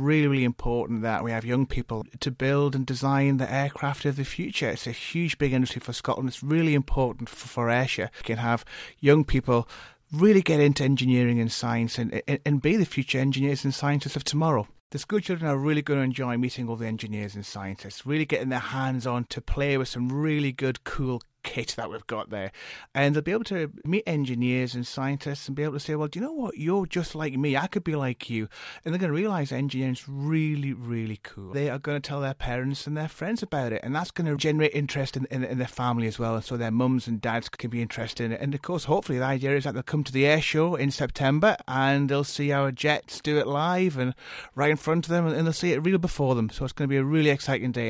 really, really important that we have young people to build and design the aircraft of the future. It's a huge, big industry for Scotland. It's really important for Ayrshire. We can have young people really get into engineering and science and be the future engineers and scientists of tomorrow. The school children are really going to enjoy meeting all the engineers and scientists, really getting their hands on to play with some really good, cool kit that we've got there. And they'll be able to meet engineers and scientists and be able to say, well, do you know what? You're just like me. I could be like you. And they're going to realise engineering is really, really cool. They are going to tell their parents and their friends about it. And that's going to generate interest in their family as well. And so their mums and dads can be interested in it. And of course, hopefully the idea is that they'll come to the air show in September and they'll see our jets do it live and right in front of them, and they'll see it real before them. So it's going to be a really exciting day.